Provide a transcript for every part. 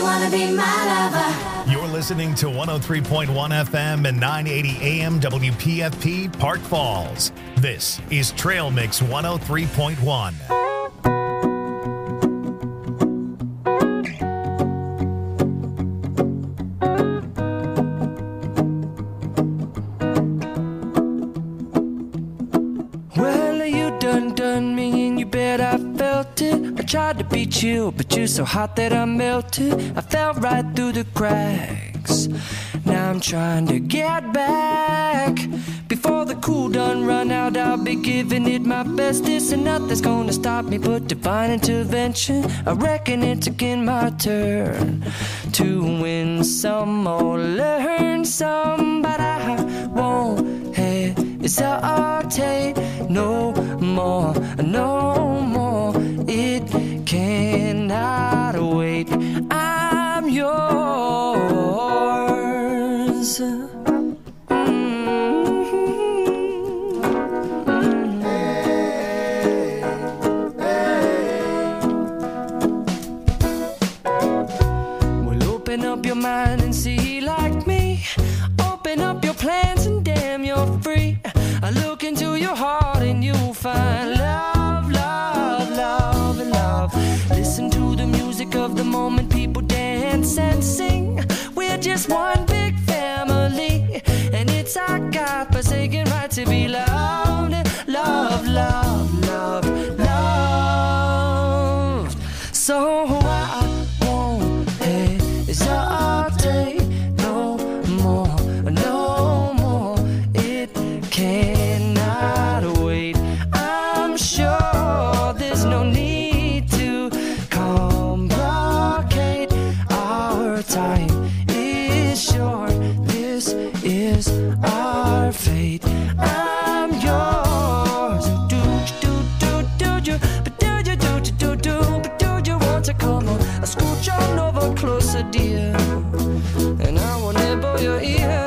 you wanna be my lover? You're listening to 103.1 FM and 980 AM WPFP Park Falls. This is Trail Mix 103.1. Tried to be chill, but you're so hot that I melted. I fell right through the cracks. Now I'm trying to get back. Before the cool done run out, I'll be giving it my bestest, and nothing's gonna stop me but divine intervention. I reckon it's again my turn to win some or learn some, but I won't hesitate no more, no more. It cannot wait. I'm yours. Well, open up your mind and see like me. Open up your plans and damn, you're free. I look into your heart and you'll find love, love, love, and love. Listen to the music of the moment, people dance and sing. We're just one big family, and it's our God-forsaken right to be loved, love, love, love, loved. So I won't hesitate no more, no more. It cannot wait. I'm sure there's no need to complicate. Our time is short. This is our fate. I'm yours. Do you, but do you, but do you want to come on? I scooch on over closer, dear, and I will nibble your ear.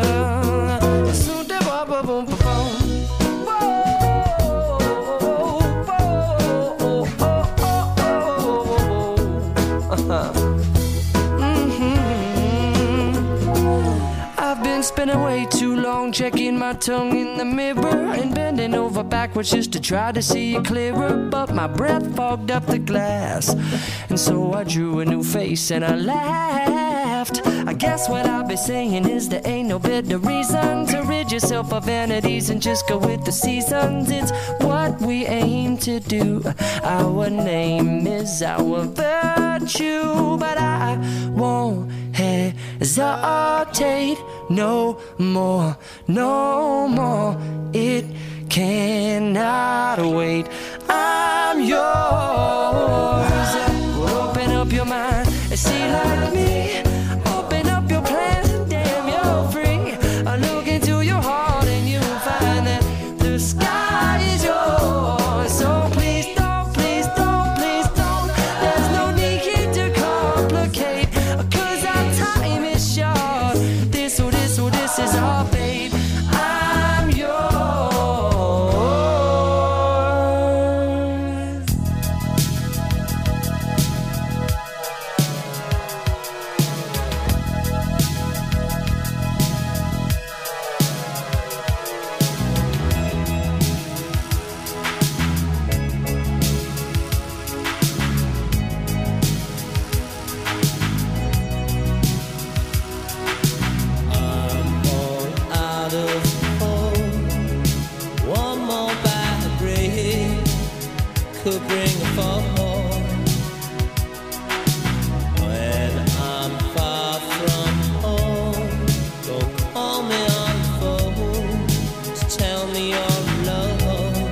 Spending way too long checking my tongue in the mirror and bending over backwards just to try to see it clearer, but my breath fogged up the glass, and so I drew a new face and I laughed. I guess what I'll be saying is there ain't no better reason to rid yourself of vanities and just go with the seasons. It's what we aim to do. Our name is our virtue, but I won't hesitate no more, no more. It cannot wait. I'm yours. Open up your mind and see like me. Open up your plans and damn, you're free. I look into your heart and you'll find that the sky is yours. So please don't, please don't, please don't. There's no need here to complicate, 'cause our time is short. This is our fate. I'm yours. Could bring a fall. When I'm far from home, don't call me on the phone to tell me you're alone.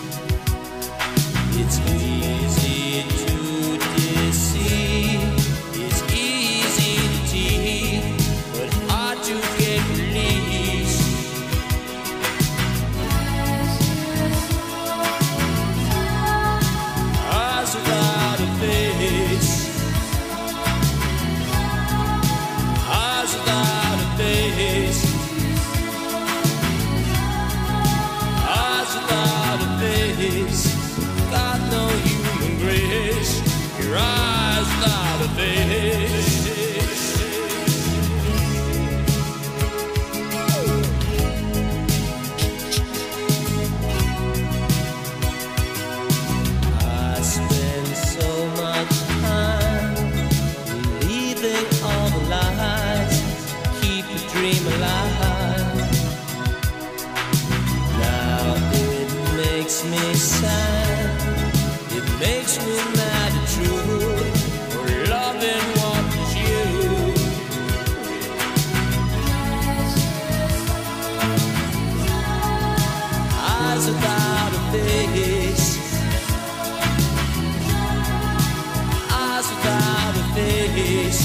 It's easy to deceive, it's easy to tease, but hard to get released. Without a face, eyes without a face, eyes without a face, got no human grace. Your eyes without a face. me sad. It makes me mad and true for loving what is you. Eyes without a face, eyes without a face,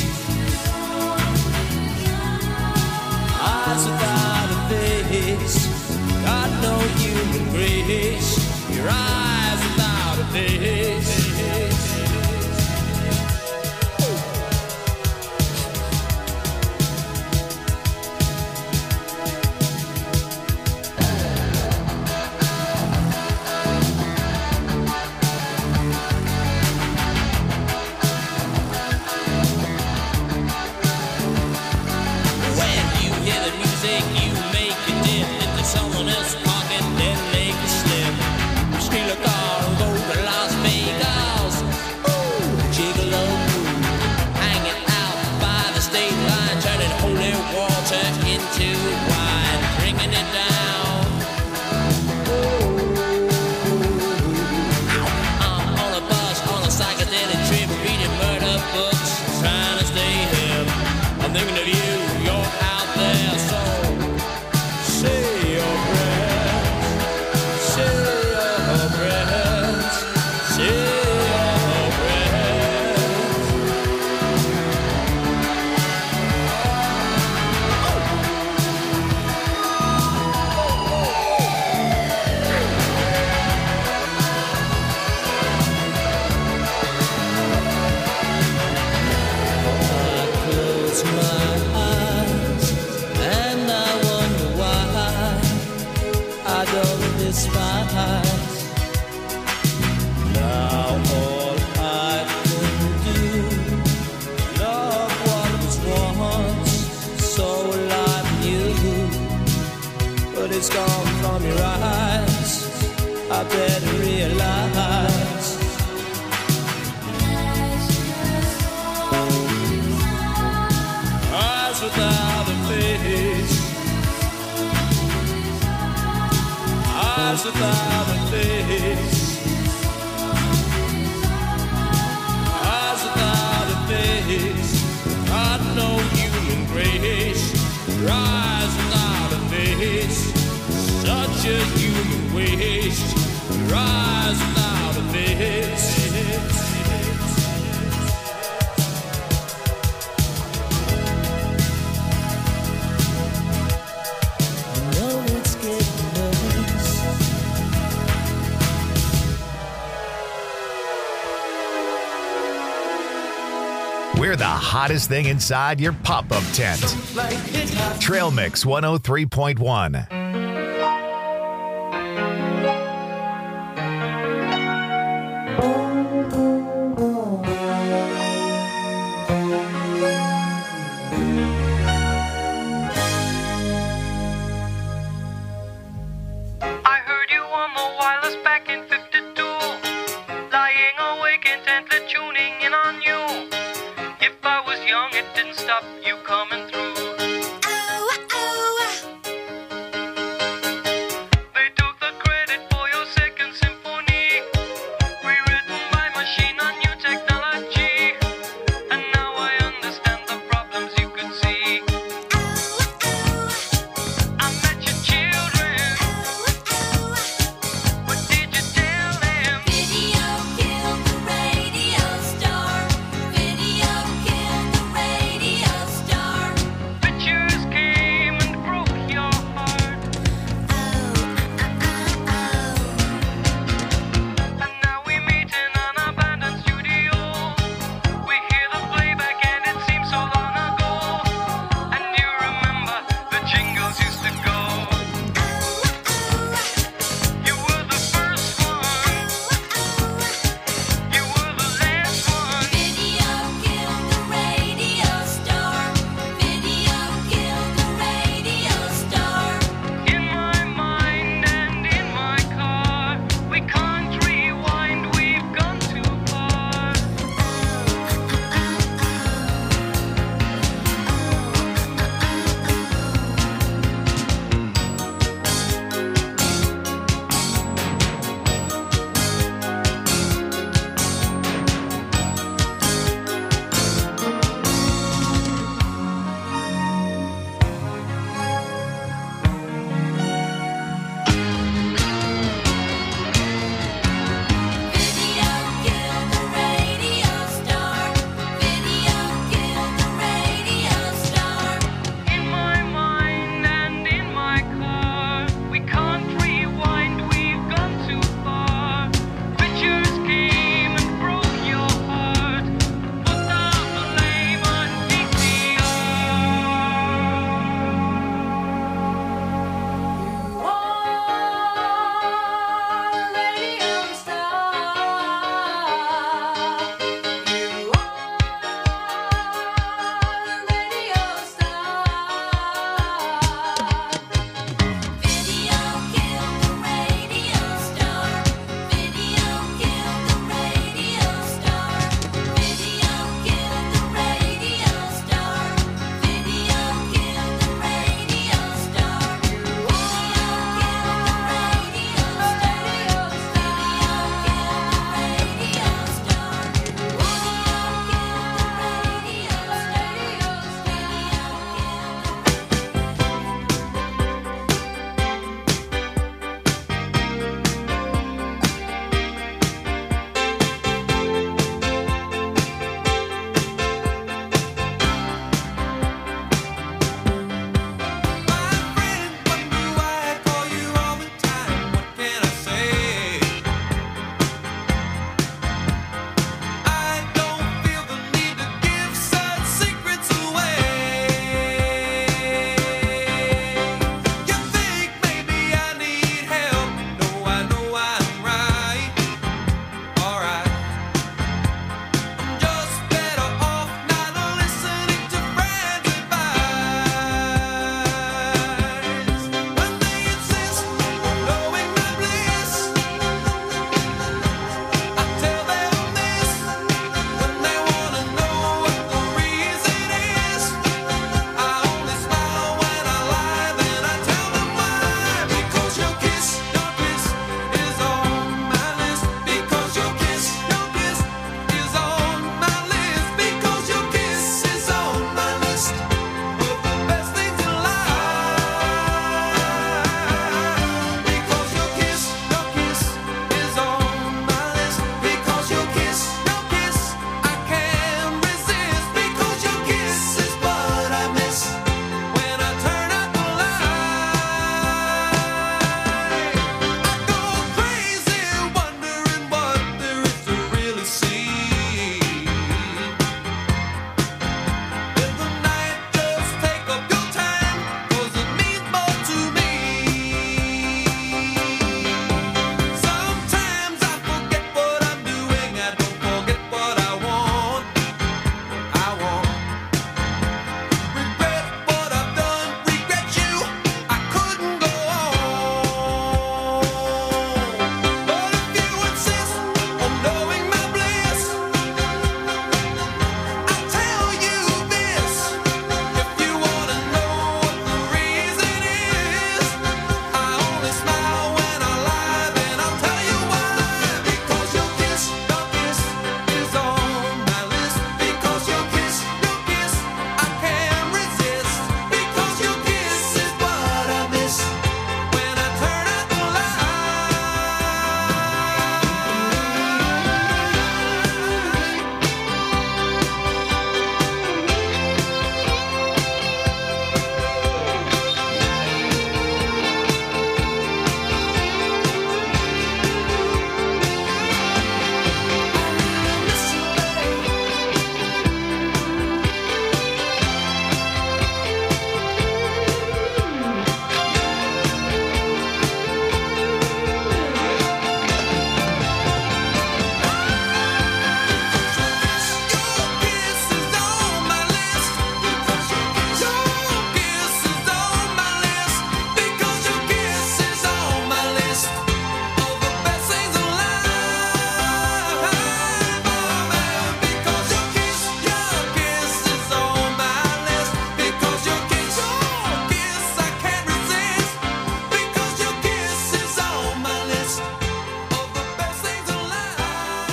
eyes without a face. Got no human grace. Your eyes without a face. When you hear the music, you make it dip into someone else's pocket, then make it slip. Steal a car and go to Las Vegas. Ooh, gigolo, hanging out by the state line, turning holy water into wine, drinking it down. I'm on a bus, on a psychedelic trip, reading murder books, trying to stay hip. I'm thinking of you, you're out there, so say your prayers, say your prayers, say your prayers. I close my eyes and I wonder why I don't despise. Now all I can do, love what was once so alive in you, but it's gone from your eyes. I better realize. Eyes without a face, eyes without a face, eyes without a face. Got no human grace. Your eyes without a face, such a human waste. Your eyes without a face. I know it's getting worse. We're the hottest thing inside your pop-up tent. Trail Mix 103.1. I heard you on the wireless back in 52, lying awake intently tuning in on you. If I was young, it didn't stop you coming through. They took the credit for your second symphony, rewritten by machine on new technology. And now I understand the problems you could see. I met your children. What did you tell them? Video killed the radio star. Video killed the radio star. Pictures came and broke your heart. Oh, oh, oh, oh.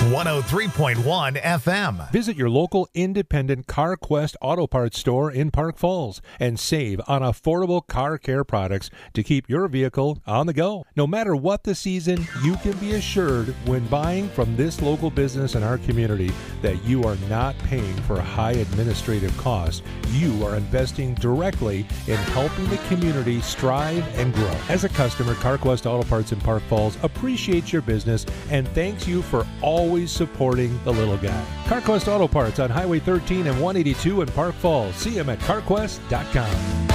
103.1 FM. Visit your local independent CarQuest Auto Parts store in Park Falls and save on affordable car care products to keep your vehicle on the go. No matter what the season, you can be assured when buying from this local business in our community that you are not paying for high administrative costs. You are investing directly in helping the community strive and grow. As a customer, CarQuest Auto Parts in Park Falls appreciates your business and thanks you for always supporting the little guy. CarQuest Auto Parts on Highway 13 and 182 in Park Falls. See them at carquest.com.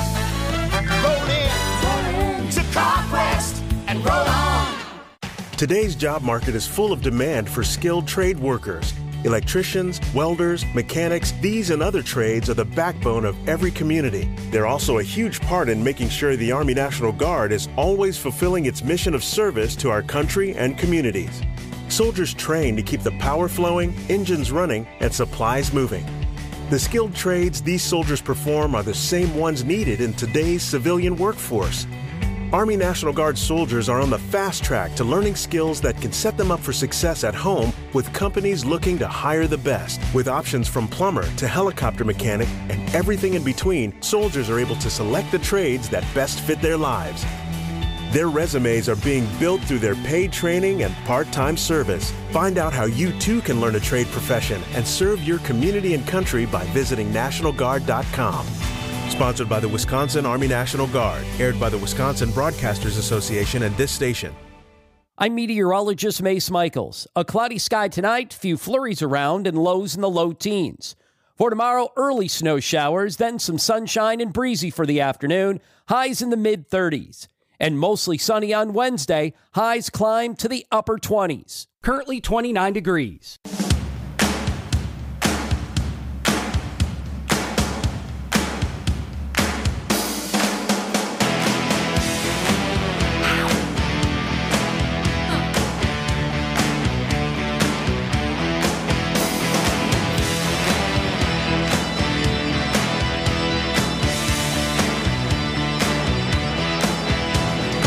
Roll in to CarQuest and roll on. Today's job market is full of demand for skilled trade workers. Electricians, welders, mechanics, these and other trades are the backbone of every community. They're also a huge part in making sure the Army National Guard is always fulfilling its mission of service to our country and communities. Soldiers train to keep the power flowing, engines running, and supplies moving. The skilled trades these soldiers perform are the same ones needed in today's civilian workforce. Army National Guard soldiers are on the fast track to learning skills that can set them up for success at home with companies looking to hire the best. With options from plumber to helicopter mechanic and everything in between, soldiers are able to select the trades that best fit their lives. Their resumes are being built through their paid training and part-time service. Find out how you too can learn a trade profession and serve your community and country by visiting NationalGuard.com. Sponsored by the Wisconsin Army National Guard. Aired by the Wisconsin Broadcasters Association and this station. I'm meteorologist Mace Michaels. A cloudy sky tonight, few flurries around, and lows in the low teens. For tomorrow, early snow showers, then some sunshine and breezy for the afternoon, highs in the mid-30s. And mostly sunny on Wednesday, highs climb to the upper 20s. Currently 29 degrees.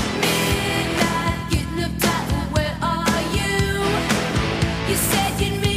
Midnight, getting up tight, where are you? You said you'd meet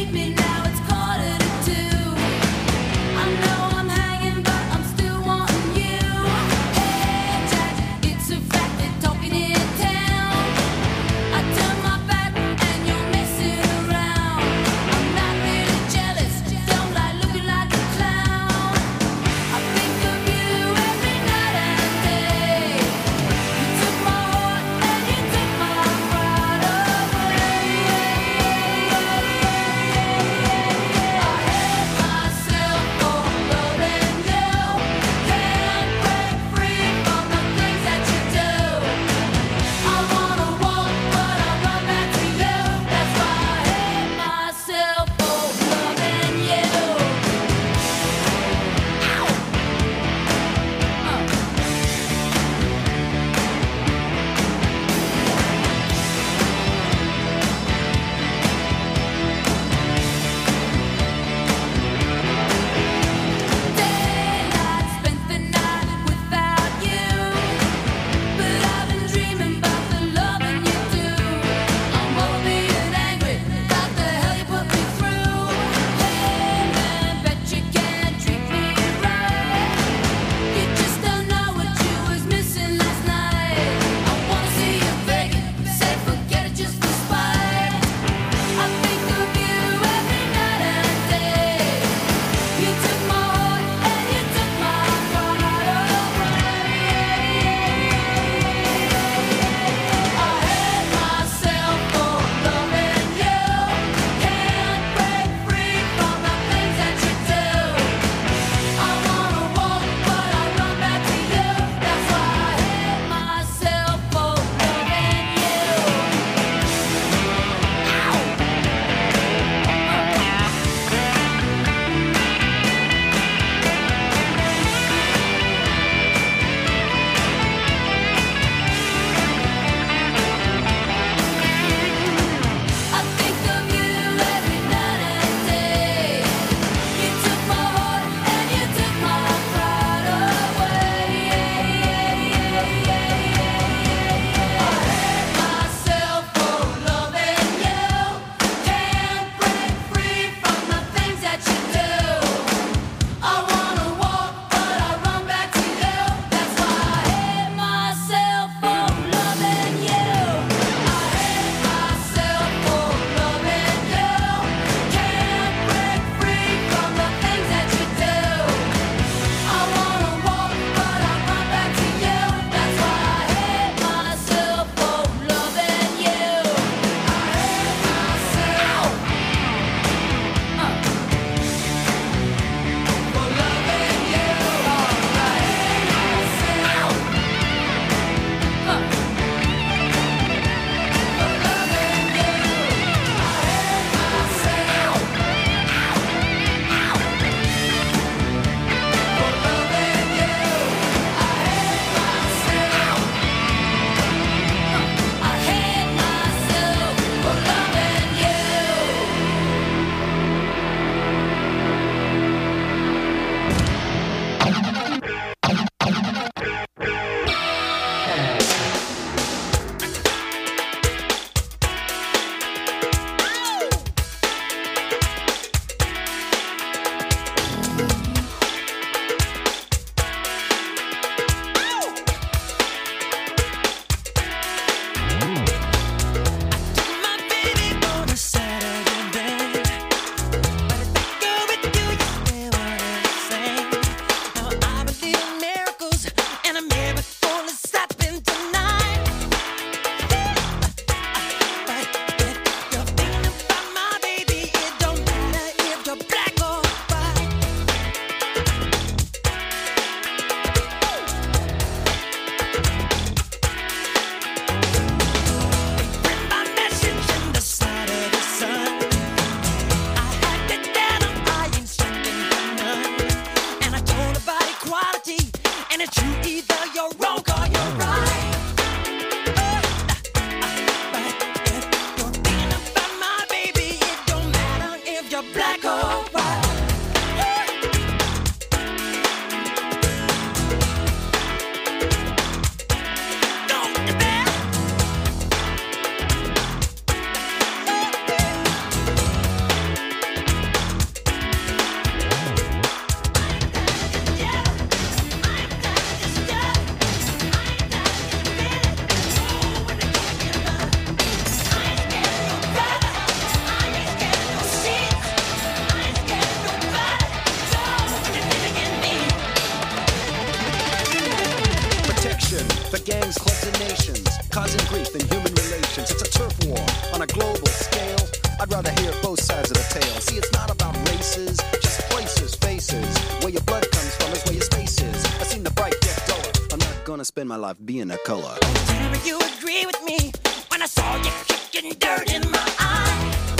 I'd rather hear both sides of the tale. See, it's not about races, just places, faces. Where your blood comes from is where your space is. I seen the bright get duller. I'm not gonna spend my life being a color. Tell me you agree with me when I saw you kicking dirt in my eye.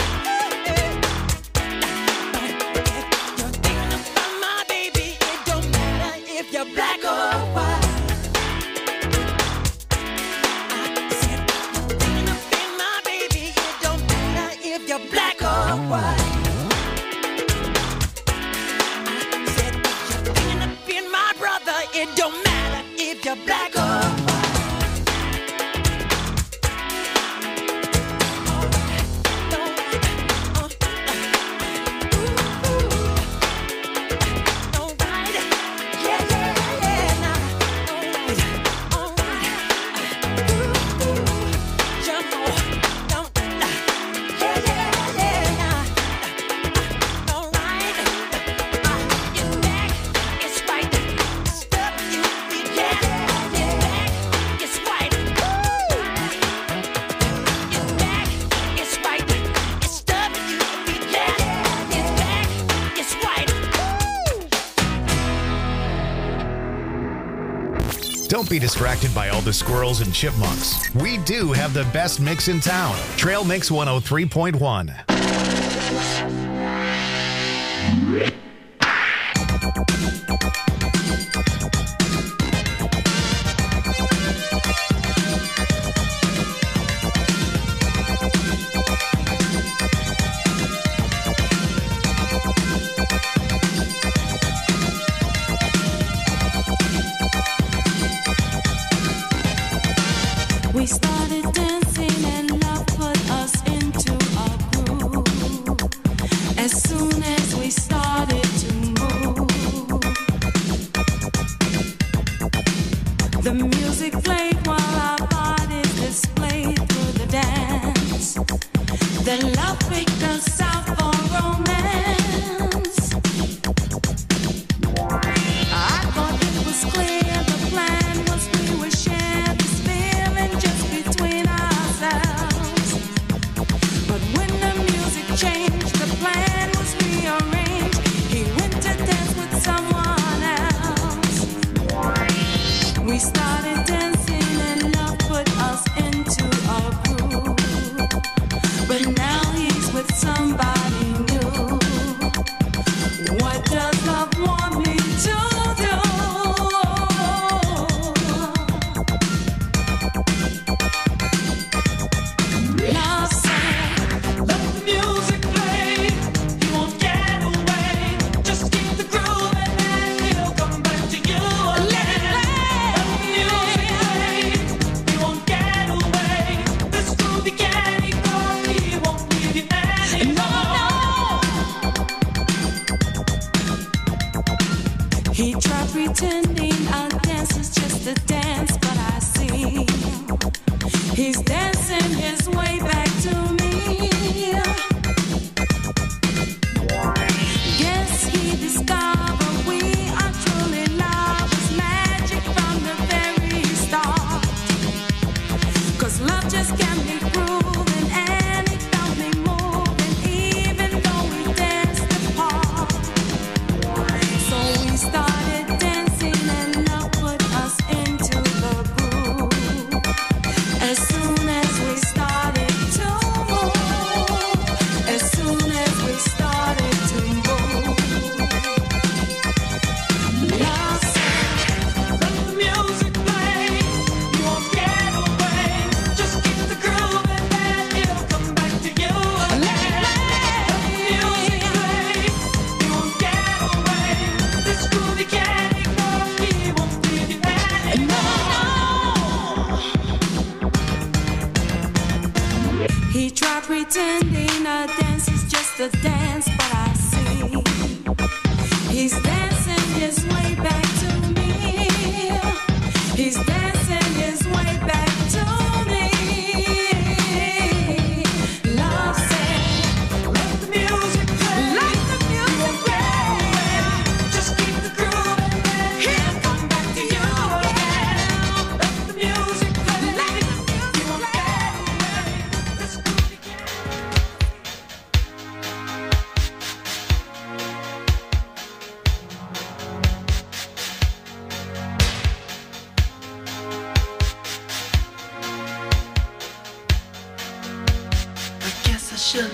You're thinking about my baby. It don't matter if you're black or white. I said you're thinking about my baby. It don't matter if you're black or white. I said you're thinking about my brother. It don't matter if you're black or white. Don't be distracted by all the squirrels and chipmunks. We do have the best mix in town. Trail Mix 103.1. We started dancing and love put us into a groove. As soon as we started to move, the music played while our bodies displayed through the dance. Then love picked us out for romance. I thought it was clear the plan was we would share this feeling just between ourselves. But when the music changed, the plan was rearranged. He went to dance with someone else. We started dancing and love put us into a groove. But now he's with somebody new. What does love want me to do? Love said, let the music play. You won't get away. Just keep the groove and then he'll come back to you. Let it play. Let the music play. You won't get away. This groove you can't ignore. He won't leave you anymore. He tried pretending our dance is just a dance, but I see he's dancing his way back to me. Guess he discovered we are truly love is magic from the very start. 'Cause love just can't be proven and it felt me moving even though we danced apart. So we started dancing and love put us into the groove. As soon as we started to move, as soon as we started to move, love said, let the music play. You won't get away. Just keep the groove and then it'll come back to you again. Let the music play. You won't get away. This groove you can't ignore. He won't leave you anymore. He tried pretending a dance is just a dance, but I see he's dancing his way back to me. He's dancing his way back to me. Love said, let the music play. Let the music play. Just keep the groove and then he'll come back to you again. Let the music play. Let the music play. You won't get away. This groove you can't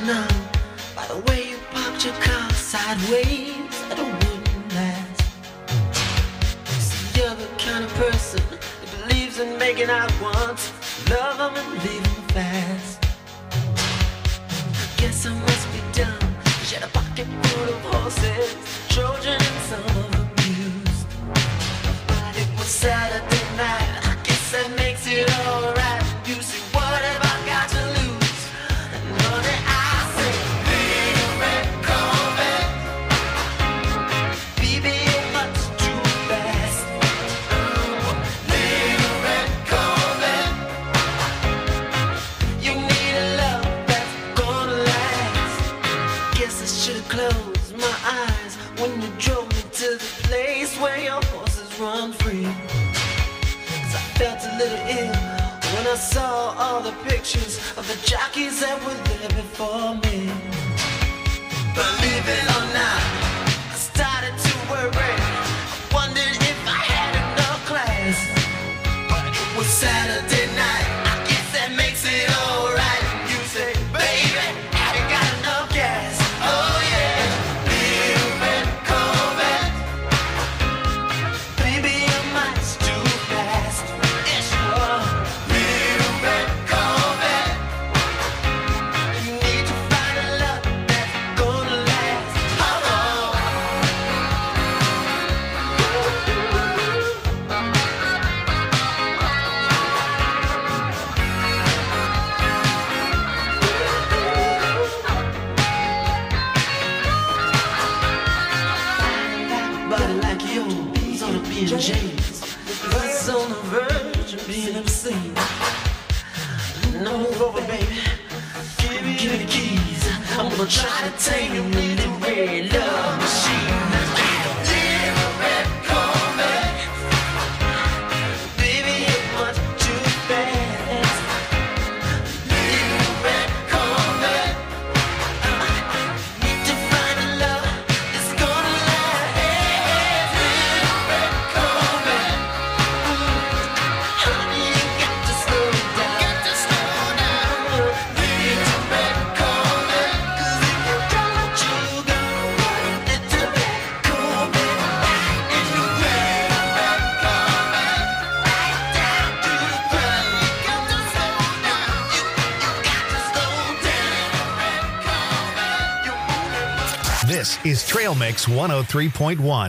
numb by the way you parked your car sideways at a wooden glass. See, you're the kind of person that believes in making out once, love them and leave them fast. Guess I must be dumb. She had a pocket full of horses, Trojan and some of them used. But it was Saturday night, I guess that makes it alright. You see, what have I got to lose? And honey, I say, little red Corvette, baby, you're much too fast. Little red Corvette, you need a love that's gonna last. Guess I should've closed my eyes when you drove me to the place where your horses run free. 'Cause I felt a little ill when I saw all the pictures of the jockeys that were there before me. Believe it or not, I started to worry. I wondered if I had enough class. But it was Saturday night, I guess that makes it alright. You say, baby, have you got enough gas? Oh yeah, little red Corvette, baby, you're much too fast. Yes, you are. Little red Corvette, you need to find a love that's gonna last. Oh, body like yours on a B&J's, was on the verge of being obscene. No, move over, baby. Give me the keys. I'm gonna try to tame you in the red love machine. Little red Corvette, baby, you're much too fast. Little red Corvette, need to find a love that's gonna last. Little red Corvette, honey, you got to slow down. Little red Corvette, 'cause if you don't, you go. Little red Corvette, in the red Corvette, right down to the ground. You got to slow down. You got to slow down. Red Corvette, you're moving much. This is Trail Mix 103.1.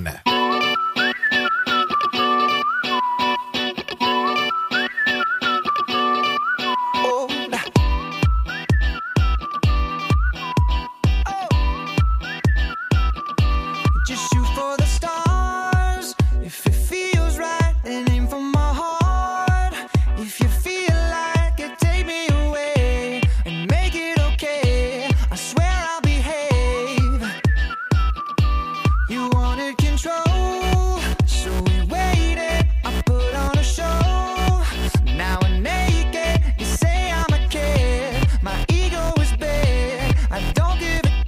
Just shoot for the stars. If it feels right, then aim for my heart. If you feel like it, take me away and make it okay. I swear I'll behave. You wanted control, so we waited. I put on a show. Now I'm naked. You say I'm a kid. My ego is big. I don't give a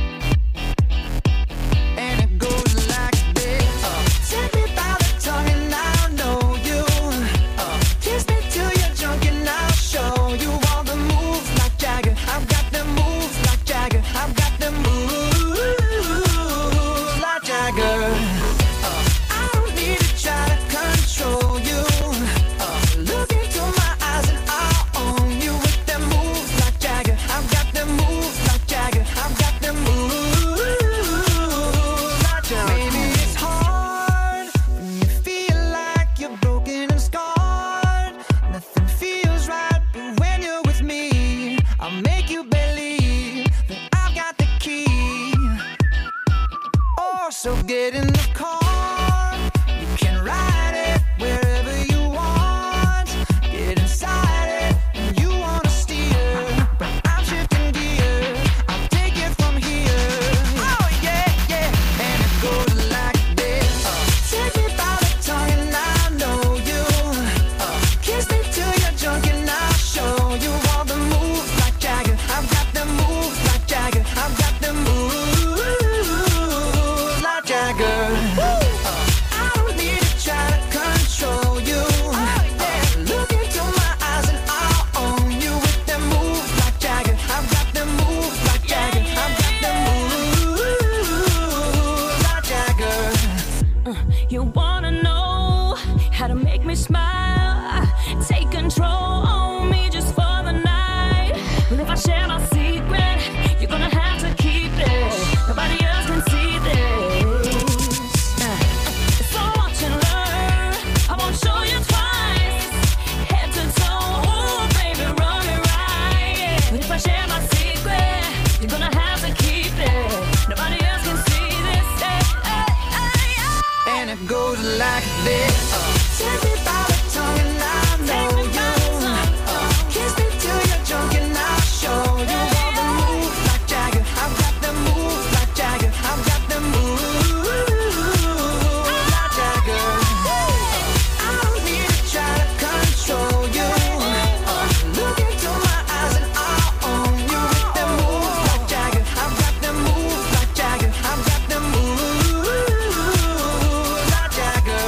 and it goes like this. Take me by the tongue and I'll know you. Kiss me till you're drunk and I'll show you all the moves like Jagger. I've got the moves like Jagger. I've got the moves like Jagger. I don't need to try to control you. Look into my eyes and I'll own you with the moves like Jagger. I've got the moves like Jagger. I've got the moves like Jagger. Maybe it's hard when you feel like you're broken and scarred. Nothing feels right, but when you're with me, I'll make you believe that I've got the key. Oh, so get in the car. You can ride it wherever you want. Get inside it when you wanna steer. But I'm shifting gears. I'll take it from here. Oh yeah, yeah. And it goes like this. Take me by the tongue and I'll know you. Kiss me till you're drunk and I'll show you all the moves like Jagger. I've got the moves like Jagger. I've got the moves like Jagger. like this. Take me by the tongue and I'll know you. Kiss me till you're drunk and I'll show you all the moves like Jagger. I've got them moves like Jagger. I've got them moves like Jagger. I don't need to try to control you. Look into my eyes and I'll own you with them moves like Jagger. I've got them moves like Jagger. I've got them moves like Jagger.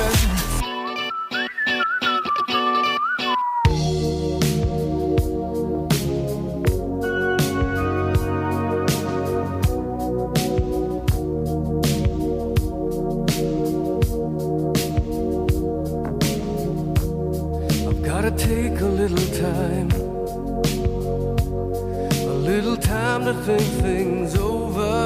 I've gotta take a little time to think things over.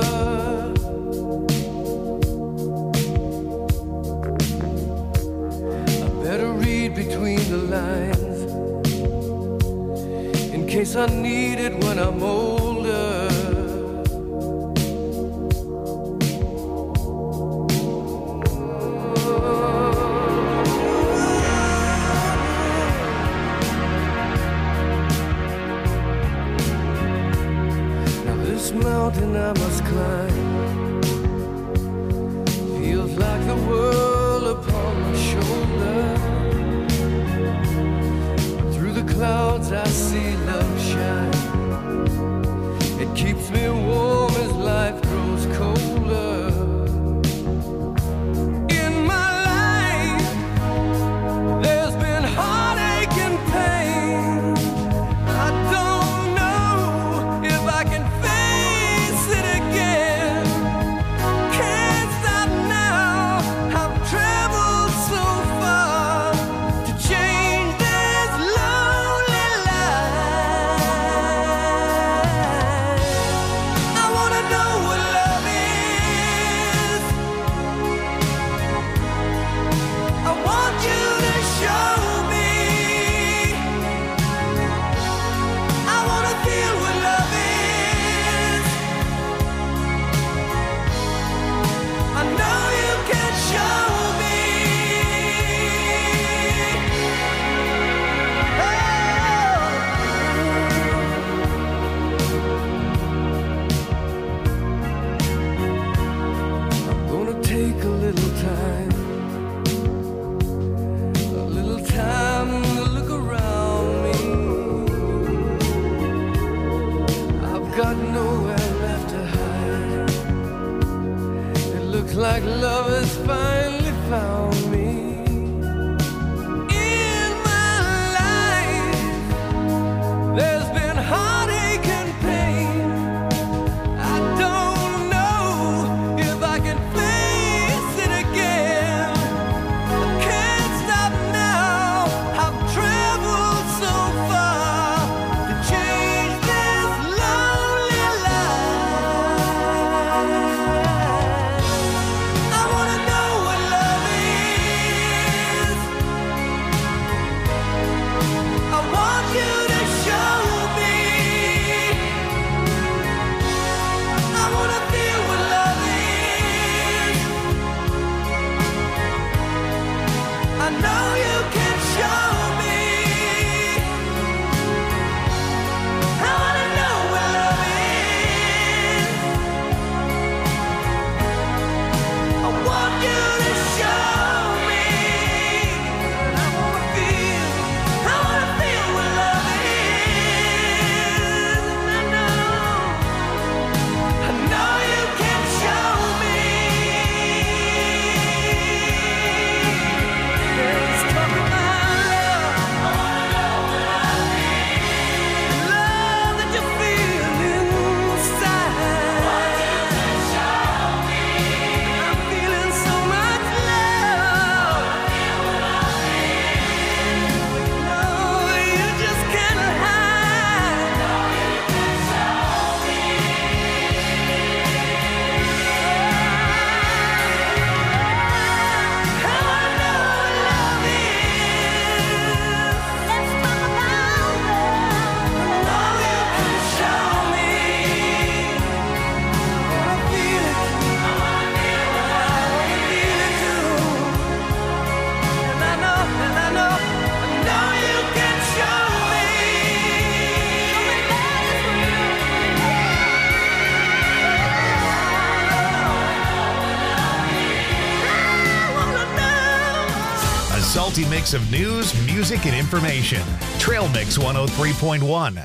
I better read between the lines in case I need it when I'm older. Mountain I must climb feels like the world upon my shoulder. Through the clouds I see love shine. It keeps me warm as life grows colder. In my life there's been heartache and pain. I don't know if I can like love has finally found me. In my life there's been heartache and pain. I don't know if I can face it again. I can't stop now. I've traveled so far to change this lonely life. I wanna know what love is. tasty mix of news, music, and information. Trail Mix 103.1.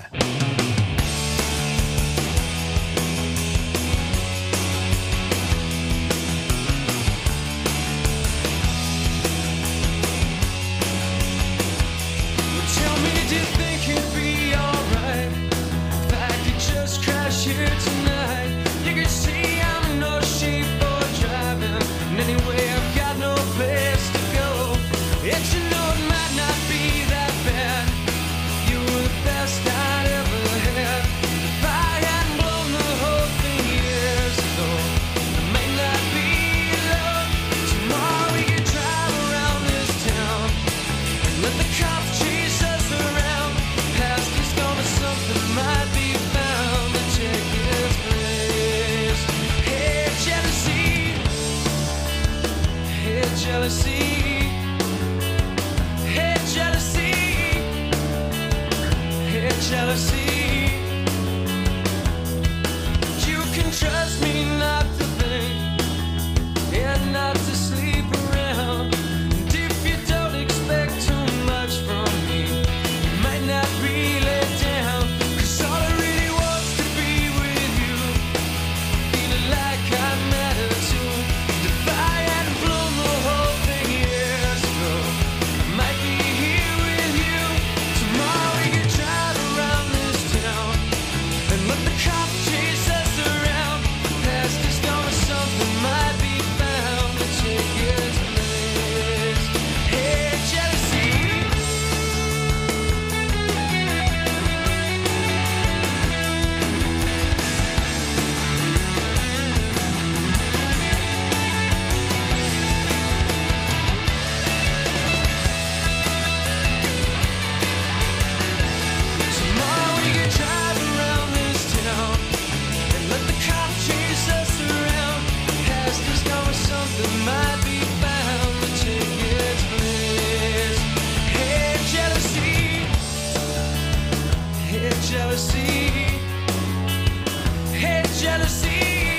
Tell me, do you think it'd be alright if I could just crash here tonight? You can see I'm in no shape for driving, and anyway I've got no place to go. Yet you know it might not be that bad. You were the best I'd ever had. If I hadn't blown the whole thing years ago, it may not be love. Tomorrow we could drive around this town and let the cops chase us around. Past is gone, but something might be found to take its place. Hey, jealousy. Hey, jealousy. Hey, jealousy. Hey, jealousy. You can trust me not to think, yeah, not to sleep around. And if you don't expect too much from me, you might not really down. 'Cause all I really want's to be with you, feeling like I matter too. If I hadn't blown the whole thing years ago, I might be here with you. Tomorrow we could drive around this town and let the cops chase us around. Past is gone, but something might be found to take its place. Hey, jealousy. Tomorrow we could drive around this town and let the cops chase us around. Past is gone, but something might be found to take its place. Hey, jealousy. Hey, jealousy. Hey, jealousy.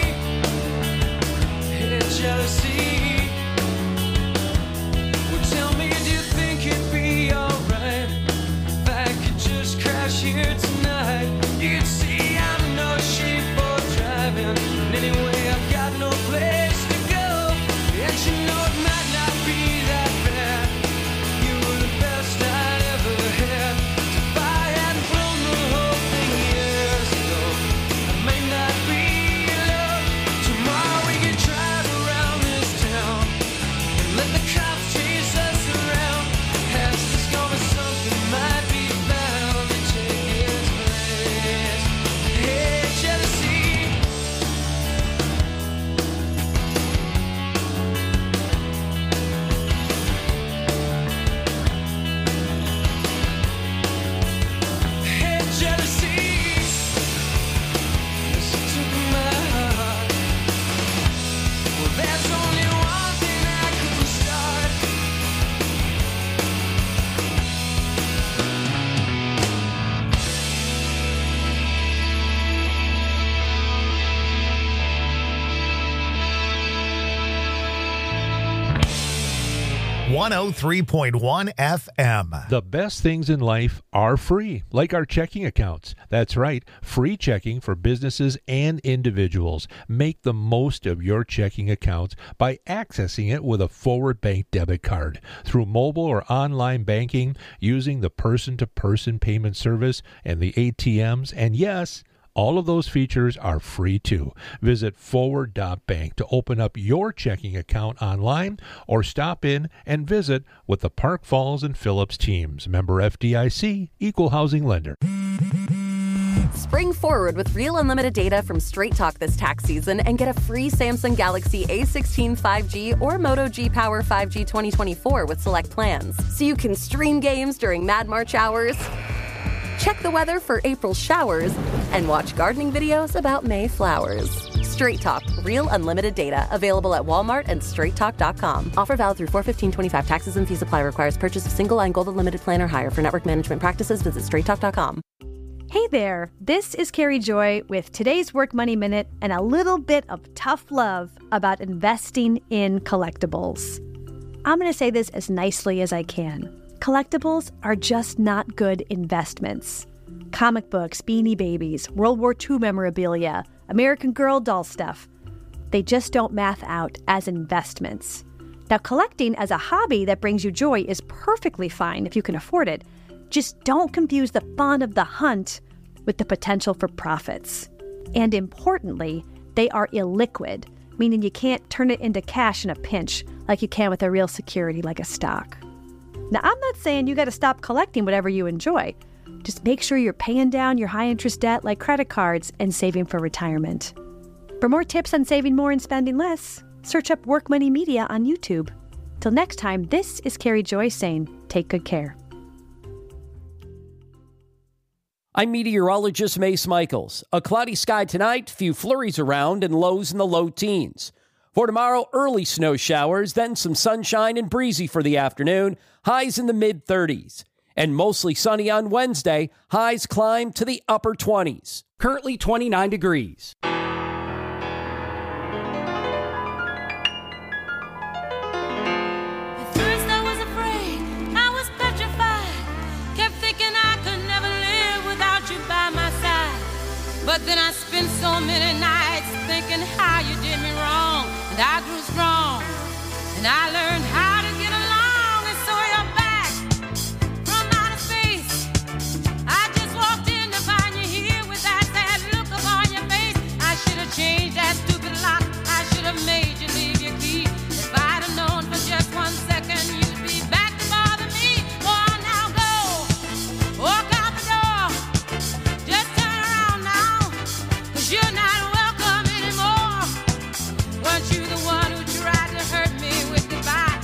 Hey, jealousy. Well, tell me, do you think it'd be alright if I could just crash here tonight? You can see I'm in no shape for driving, and anyway I've got no place to go. And you know it might not be that bad. You were the best I'd ever had. If I hadn't blown the whole thing years ago, I may not be love. Tomorrow we could drive around this town and let the cops chase us around. Past is gone, but something might be found to take its place. Hey, jealousy. Hey, jealousy. Yes, it took my heart. Well, there's only one thing I couldn't start. 103.1 FM. The best things in life are free, like our checking accounts. That's right, free checking for businesses and individuals. Make the most of your checking accounts by accessing it with a Forward Bank debit card through mobile or online banking, using the person-to-person payment service and the ATMs, and yes, all of those features are free too. Visit forward.bank to open up your checking account online or stop in and visit with the Park Falls and Phillips teams. Member FDIC, Equal Housing Lender. Spring forward with real unlimited data from Straight Talk this tax season and get a free Samsung Galaxy A16 5G or Moto G Power 5G 2024 with select plans. So you can stream games during Mad March hours, check the weather for April showers, and watch gardening videos about May flowers. Straight Talk, real unlimited data. Available at Walmart and straighttalk.com. Offer valid through 4/15/25. Taxes and fees apply. Requires purchase of single line gold unlimited plan or higher. For network management practices, visit straighttalk.com. Hey there, this is Carrie Joy with today's Work Money Minute and a little bit of tough love about investing in collectibles. I'm going to say this as nicely as I can. Collectibles are just not good investments. Comic books, Beanie Babies, World War II memorabilia, American Girl doll stuff. They just don't math out as investments. Now, collecting as a hobby that brings you joy is perfectly fine if you can afford it. Just don't confuse the fun of the hunt with the potential for profits. And importantly, they are illiquid, meaning you can't turn it into cash in a pinch like you can with a real security like a stock. Now, I'm not saying you got to stop collecting whatever you enjoy. Just make sure you're paying down your high-interest debt like credit cards and saving for retirement. For more tips on saving more and spending less, search up Work Money Media on YouTube. Till next time, this is Carrie Joy saying, take good care. I'm meteorologist Mace Michaels. A cloudy sky tonight, few flurries around, and lows in the low teens. For tomorrow, early snow showers, then some sunshine and breezy for the afternoon, highs in the mid-30s. And mostly sunny on Wednesday, highs climb to the upper 20s. Currently 29 degrees. At first I was afraid, I was petrified. Kept thinking I could never live without you by my side. But then I spent so many nights thinking how you did me wrong. And I grew strong, and I learned how to get along. And so you're back from outer space. I just walked in to find you here with that sad look upon your face. I should have changed that stupid lock. I should have made you leave your key. If I'd have known for just 1 second you'd be back to bother me. Oh, now go, walk out the door. Just turn around now, 'cause you're not welcome anymore. Weren't you the one who tried to hurt me with goodbye?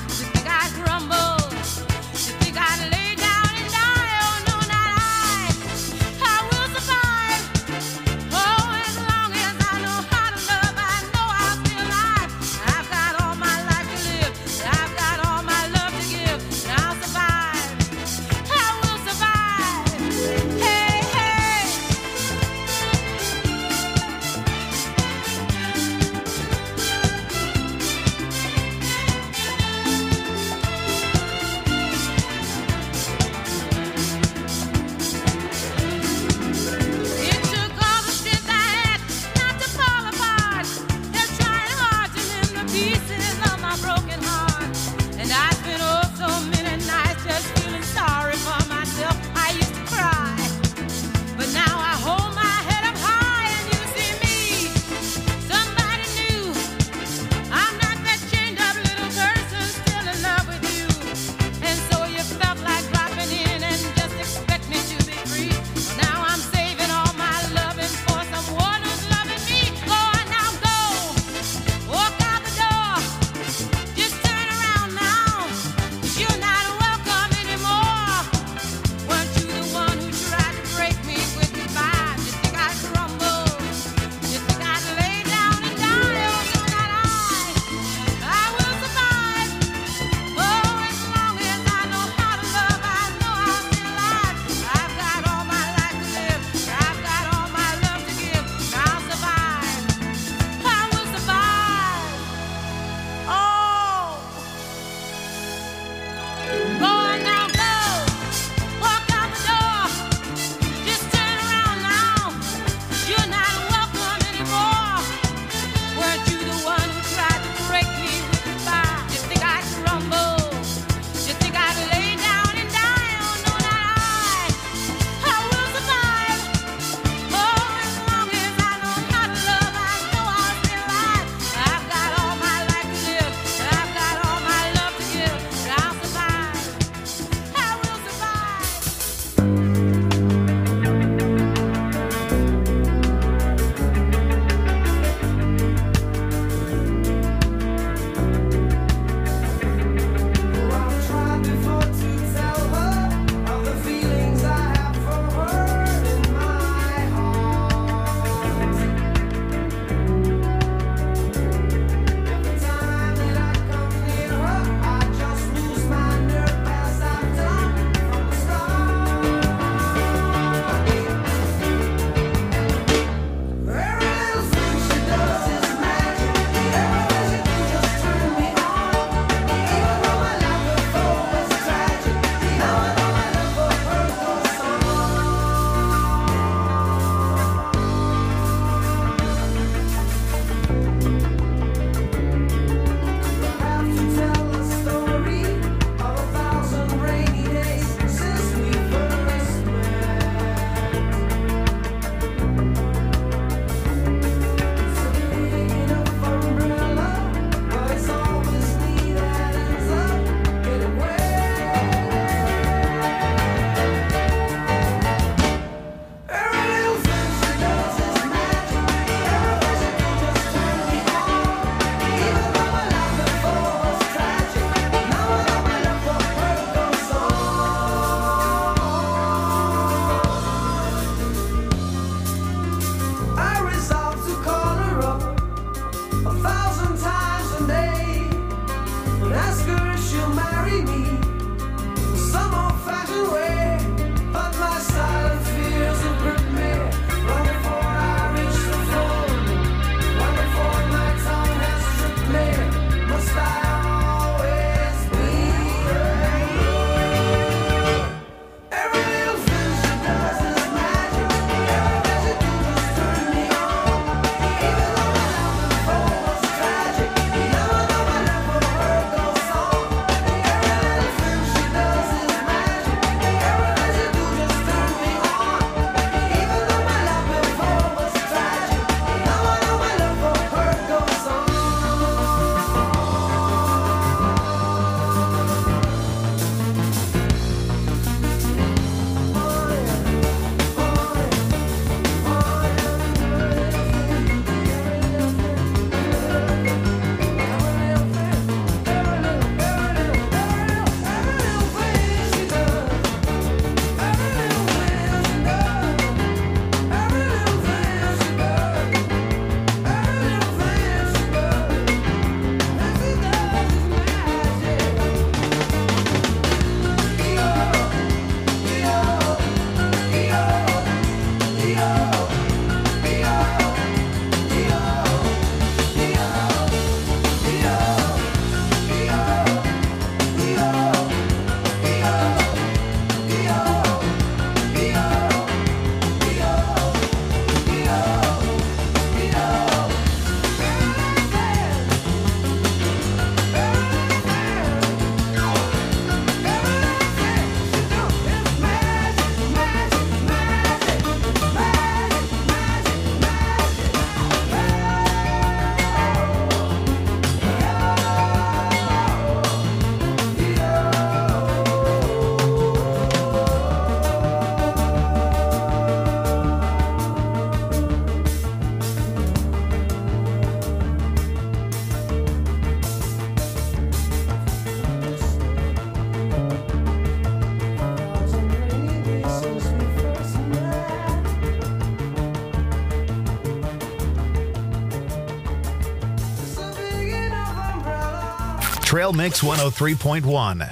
Trail Mix 103.1.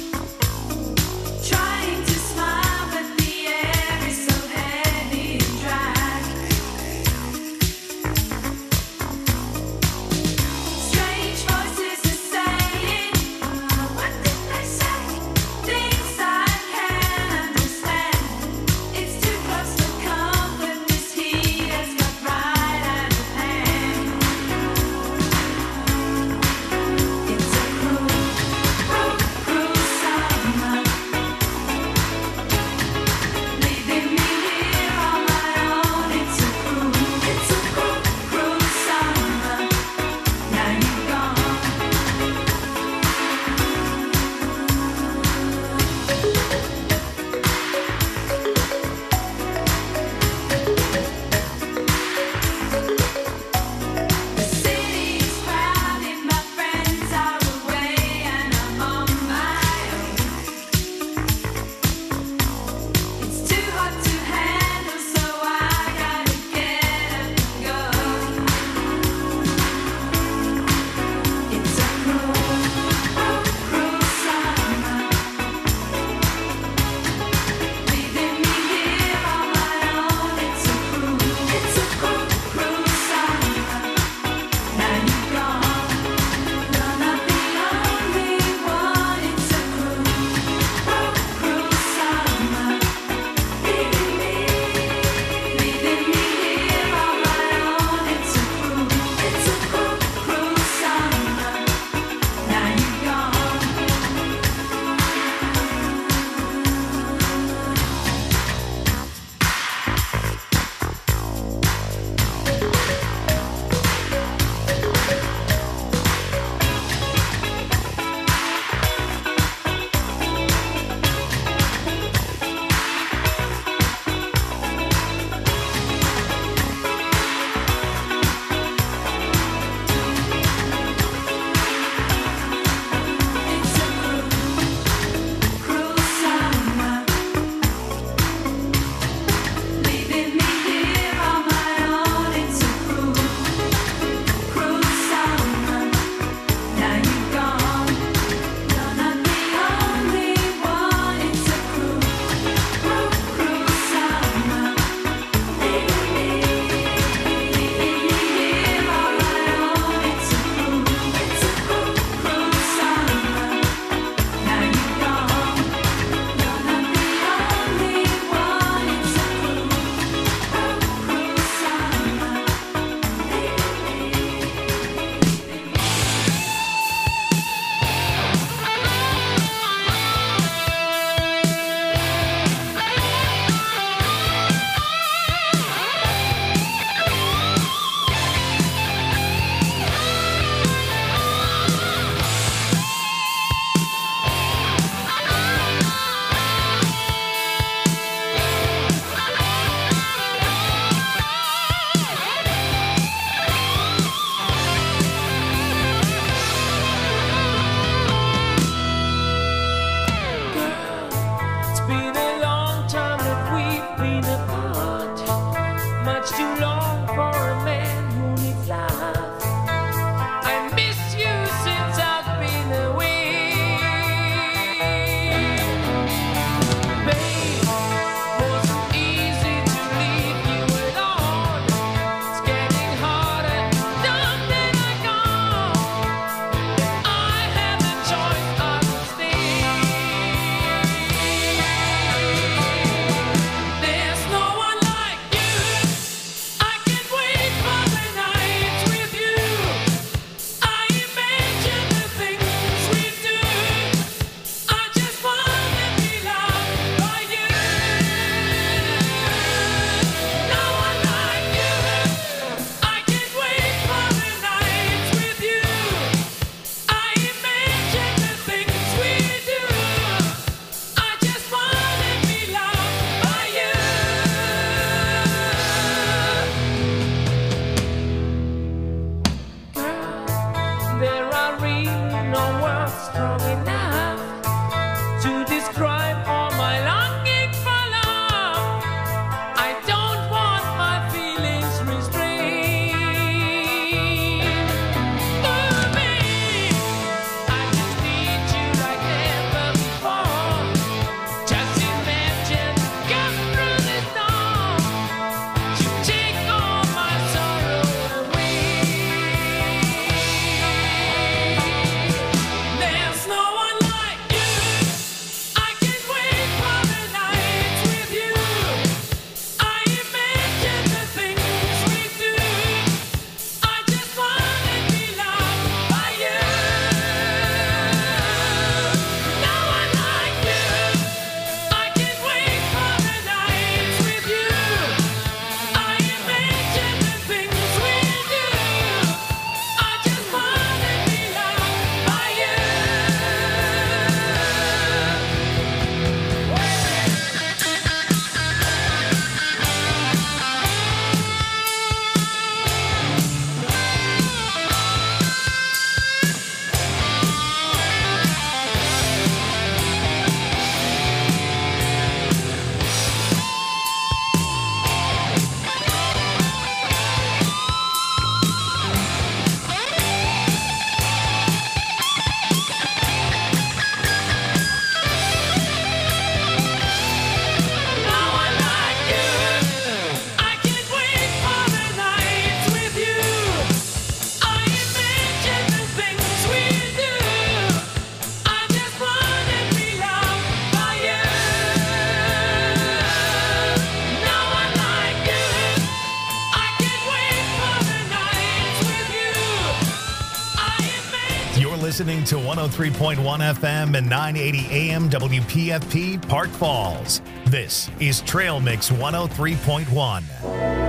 Trying to smile, but the air is so heavy and dry. listening to 103.1 FM and 980 AM WPFP Park Falls. This is Trail Mix 103.1.